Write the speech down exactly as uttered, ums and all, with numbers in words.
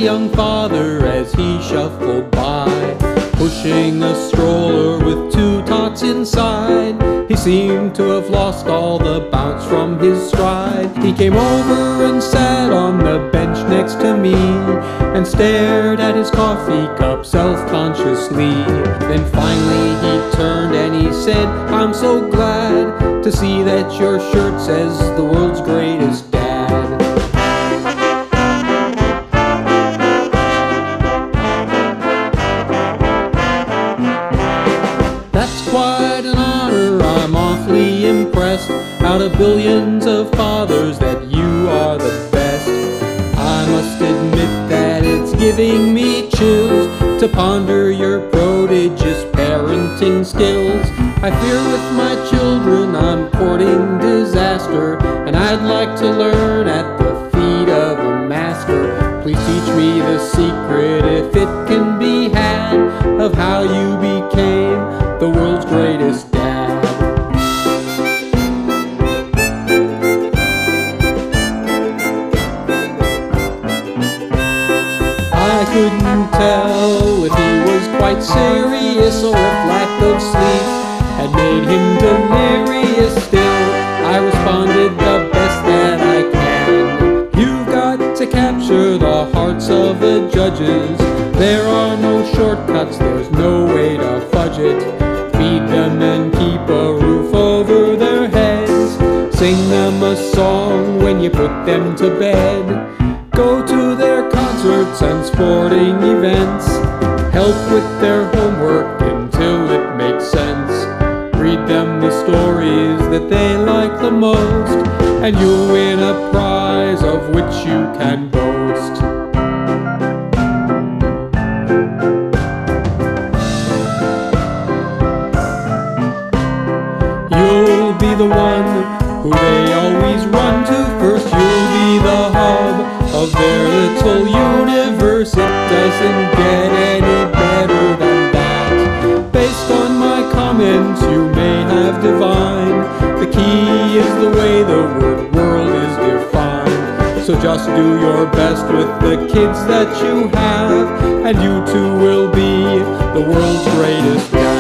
young father as he shuffled by, pushing a stroller with two tots inside. He seemed to have lost all the bounce from his stride. He came over and sat on the bench next to me and stared at his coffee cup self-consciously. Then finally he turned and he said, "I'm so glad to see that your shirt says the world's greatest dad." That's quite an honor, I'm awfully impressed. Out of billions of fathers that you are the best. I must admit that it's giving me chills to ponder your prodigious parenting skills. I fear with my children I'm courting disaster, and I'd like to learn at the feet of a master. Please teach me the secret, if it can be had, of how you became the world's greatest dad. I couldn't tell if he was quite serious or if lack of sleep had made him delirious. Still, I responded the best that I can. You've got to capture the hearts of the judges. There are no shortcuts, there's no way to fudge it. Feed them and keep a roof over their heads. Sing them a song when you put them to bed. Go to their concerts and sporting events. Help with their homework until it makes sense. Read them the stories that they like the most, and you'll win a prize of which you can boast. You'll be the one who they always run to first. You'll be the hub of their little universe. It doesn't get any better than that. Based on my comments you may have divined, the key is the way the word world is defined. So just do your best with the kids that you have, and you too will be the world's greatest dad.